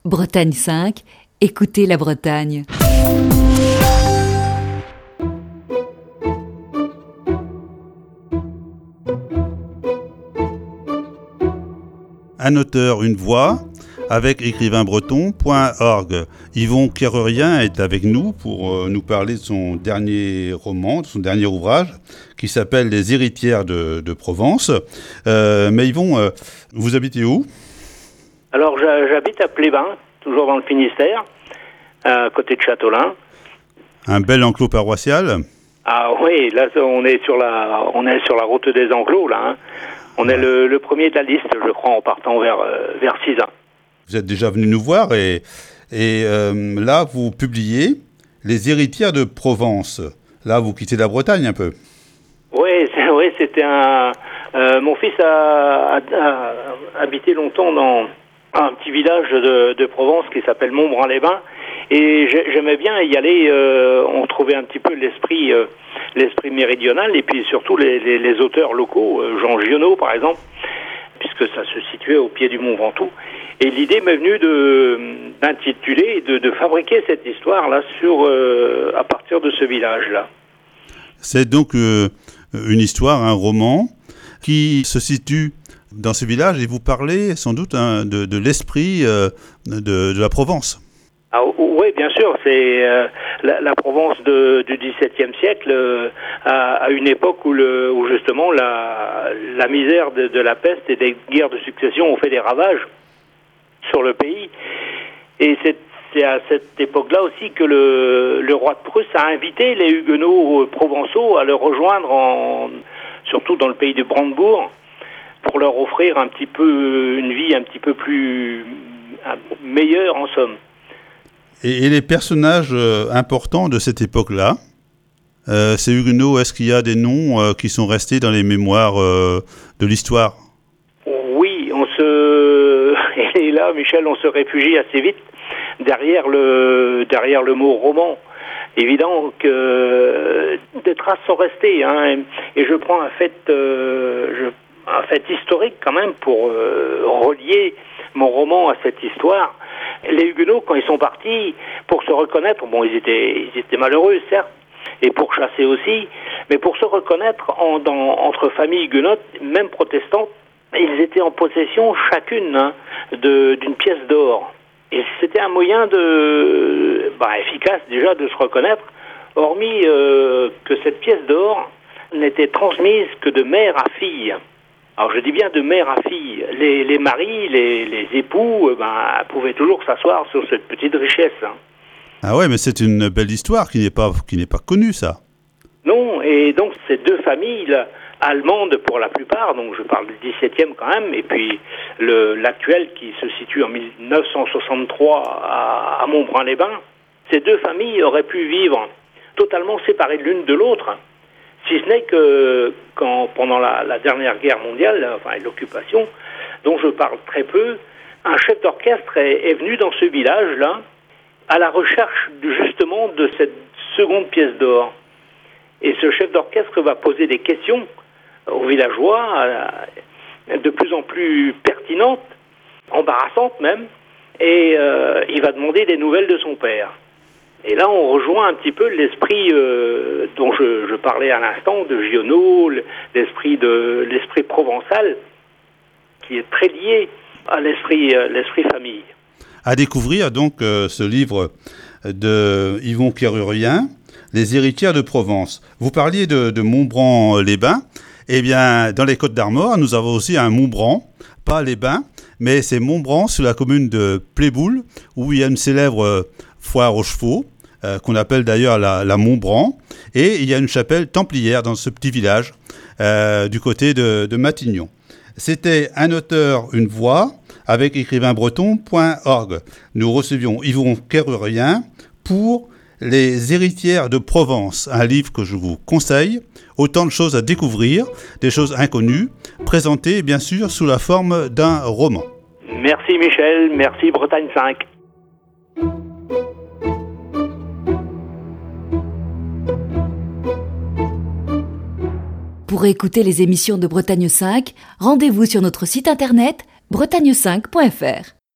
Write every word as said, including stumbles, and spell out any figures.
Bretagne cinq, écoutez la Bretagne. Un auteur, une voix, avec écrivain breton point org. Yvon Kerrerien est avec nous pour euh, nous parler de son dernier roman, de son dernier ouvrage, qui s'appelle Les héritières de, de Provence. Euh, mais Yvon, euh, vous habitez où ? Alors j'habite à Plébain, toujours dans le Finistère, à côté de Châteaulin. Un bel enclos paroissial ? Ah oui, là on est sur la, on est sur la route des enclos là. Hein. On ouais. est le, le premier de la liste, je crois, en partant vers euh, vers Sizun. Vous êtes déjà venu nous voir et et euh, là vous publiez Les héritières de Provence. Là vous quittez la Bretagne un peu. Oui, c'est, oui, c'était un. Euh, mon fils a, a, a habité longtemps dans un petit village de, de Provence qui s'appelle Montbrun-les-Bains, et j'aimais bien y aller. Euh, on trouvait un petit peu l'esprit, euh, l'esprit méridional, et puis surtout les, les, les auteurs locaux, euh, Jean Giono par exemple, puisque ça se situait au pied du Mont Ventoux. Et l'idée m'est venue de d'intituler, de, de fabriquer cette histoire là sur euh, à partir de ce village là. C'est donc euh, une histoire, un roman qui se situe dans ce village, et vous parlez sans doute hein, de, de l'esprit euh, de, de la Provence. Ah, oui, bien sûr, c'est euh, la, la Provence de, du dix-septième siècle, euh, à, à une époque où, le, où justement la, la misère de, de la peste et des guerres de succession ont fait des ravages sur le pays. Et c'est, c'est à cette époque-là aussi que le, le roi de Prusse a invité les Huguenots provençaux à le rejoindre, en, surtout dans le pays de Brandebourg, pour leur offrir un petit peu une vie un petit peu plus meilleure en somme. Et, et les personnages euh, importants de cette époque-là, euh, ces Huguenots, est-ce qu'il y a des noms euh, qui sont restés dans les mémoires euh, de l'histoire ? Oui, on se et là, Michel, on se réfugie assez vite derrière le derrière le mot roman. Évident que des traces sont restées, hein, et, et je prends un fait euh, je un fait historique quand même pour euh, relier mon roman à cette histoire. Les Huguenots, quand ils sont partis, pour se reconnaître, bon, ils étaient, ils étaient malheureux, certes, et pour chasser aussi, mais pour se reconnaître en, dans, entre familles huguenotes, même protestantes, ils étaient en possession chacune hein, de, d'une pièce d'or. Et c'était un moyen de, bah, efficace déjà de se reconnaître, hormis euh, que cette pièce d'or n'était transmise que de mère à fille. Alors je dis bien de mère à fille. Les, les maris, les, les époux, ben, pouvaient toujours s'asseoir sur cette petite richesse. Hein. Ah ouais, mais c'est une belle histoire qui n'est pas, qui n'est pas connue, ça. Non, et donc ces deux familles là, allemandes pour la plupart, donc je parle du dix-septième quand même, et puis le, l'actuel qui se situe en dix-neuf cent soixante-trois à, à Montbrun-les-Bains, ces deux familles auraient pu vivre totalement séparées l'une de l'autre. Si ce n'est que quand, pendant la, la dernière guerre mondiale, enfin l'occupation, dont je parle très peu, un chef d'orchestre est, est venu dans ce village-là à la recherche de, justement de cette seconde pièce d'or. Et ce chef d'orchestre va poser des questions aux villageois, de plus en plus pertinentes, embarrassantes même, et euh, il va demander des nouvelles de son père. Et là, on rejoint un petit peu l'esprit euh, dont je, je parlais à l'instant, de Giono, l'esprit de l'esprit provençal, qui est très lié à l'esprit, euh, l'esprit famille. À découvrir donc euh, ce livre de Yvon Kerrerien, Les héritières de Provence. Vous parliez de, de Montbrun-les-Bains. Eh bien, dans les Côtes-d'Armor, nous avons aussi un Montbran, pas les Bains, mais c'est Montbran sur la commune de Pléboul, où il y a une célèbre euh, foire aux chevaux, euh, qu'on appelle d'ailleurs la, la Montbran, et il y a une chapelle templière dans ce petit village, euh, du côté de, de Matignon. C'était un auteur, une voix, avec écrivain breton point org. Nous recevions Yvon Kerrerien pour Les héritières de Provence, un livre que je vous conseille. Autant de choses à découvrir, des choses inconnues, présentées bien sûr sous la forme d'un roman. Merci Michel, merci Bretagne cinq. Pour écouter les émissions de Bretagne cinq, rendez-vous sur notre site internet bretagne cinq point f r.